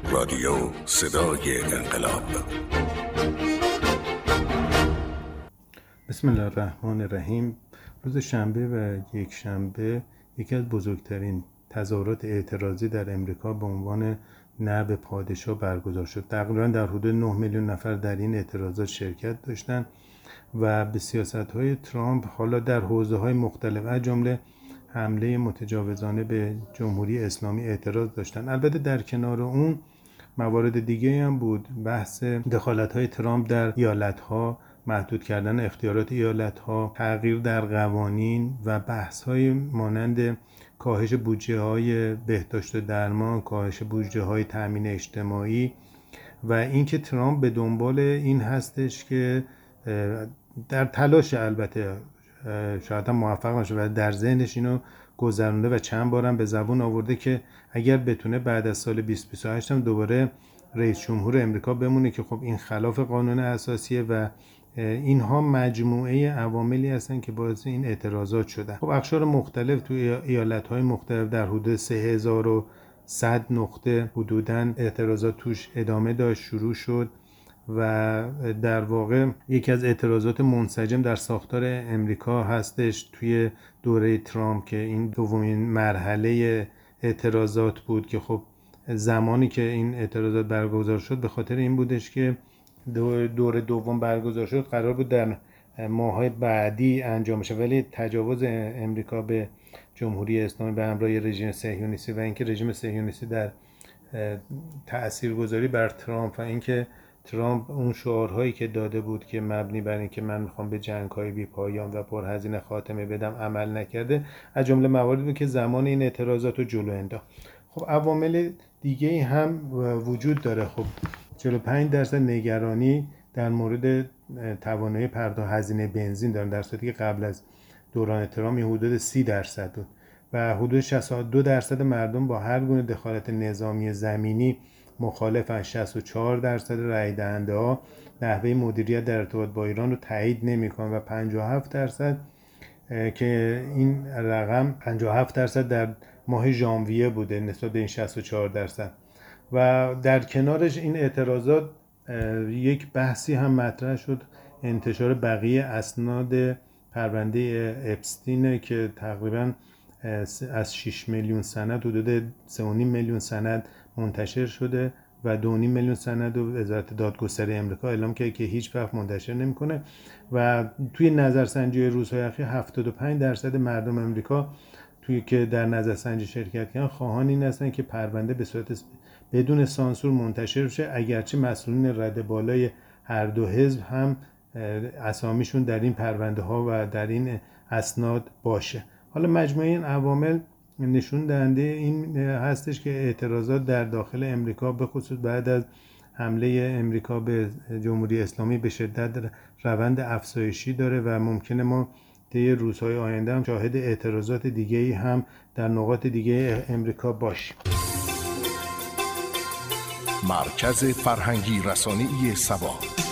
رادیو صدای انقلاب. بسم الله الرحمن الرحیم. روز شنبه و یک شنبه یکی از بزرگترین تظاهرات اعتراضی در امریکا به عنوان نعب پادشاه برگزار شد. تقریبا در حدود 9 میلیون نفر در این اعتراضات شرکت داشتند و به سیاست‌های ترامپ حالا در حوزه‌های مختلف از جمله حمله متجاوزانه به جمهوری اسلامی اعتراض داشتند. البته در کنار اون موارد دیگه هم بود. بحث دخالت‌های ترامپ در ایالت‌ها، محدود کردن اختیارات ایالت‌ها، تغییر در قوانین و بحث‌های مانند کاهش بودجه‌های بهداشت و درمان، کاهش بودجه‌های تأمین اجتماعی و اینکه ترامپ به دنبال این هستش که در تلاش، البته شاید هم موفق نشه و در ذهنش اینو گذرونده و چند بارم به زبون آورده که اگر بتونه بعد از سال 2028 هم دوباره رئیس جمهور امریکا بمونه که خب این خلاف قانون اساسیه و اینها مجموعه عواملی هستن که باعث این اعتراضات شدن. خب اقشار مختلف توی ایالت‌های مختلف در حدود 3100 نقطه حدوداً اعتراضات توش ادامه داشت، شروع شد و در واقع یکی از اعتراضات منسجم در ساختار امریکا هستش توی دوره ترامپ که این دومین مرحله اعتراضات بود که خب زمانی که این اعتراضات برگزار شد به خاطر این بودش که دوره دوم برگزار شد قرار بود در ماه‌های بعدی انجام بشه، ولی تجاوز امریکا به جمهوری اسلامی به همراه رژیم صهیونیستی و اینکه رژیم صهیونیستی در تاثیرگذاری بر ترامپ و اینکه ترامپ اون شعارهایی که داده بود که مبنی بر این که من میخوام به جنگ‌های بی‌پایان و پرهزینه خاتمه بدم عمل نکرده، از جمله مواردی بود که زمان این اعتراضات رو جلو انداخت. خب عوامل دیگه هم وجود داره. خب 45% نگرانی در مورد توانایی پرداخت هزینه بنزین دارن، در صورتی که قبل از دوران ترامپ حدود 30% بود و حدود 62% مردم با هر گونه دخالت نظامی زمینی مخالفن. 64% رای دهنده ها نحوه مدیریت در ارتباط با ایران رو تایید نمی‌کنن و 57% که این رقم 57% در ماه ژانویه بوده نسبت به این 64%. و در کنارش این اعتراضات یک بحثی هم مطرح شد، انتشار بقیه اسناد پرونده اپستینه که تقریبا از 6 میلیون سند حدود 3.5 میلیون سند منتشر شده و 2.5 میلیون سند و وزارت دادگستری امریکا اعلام کرده که هیچ وقت منتشر نمی‌کنه و توی نظرسنجی روزهای اخیر 75% مردم امریکا توی که در نظرسنجی شرکت کردن خواهان این هستن که پرونده به صورت بدون سانسور منتشر بشه، اگرچه مسئولین رده بالای هر دو حزب هم اسامیشون در این پرونده ها و در این اسناد باشه. حالا مجموعه این عوامل نشون دهنده این هستش که اعتراضات در داخل امریکا به خصوص بعد از حمله امریکا به جمهوری اسلامی به شدت روند افزایشی داره و ممکنه ما طی روزهای آینده هم شاهد اعتراضات دیگه‌ای هم در نقاط دیگه امریکا باشیم. مرکز فرهنگی رسانه‌ای سبا.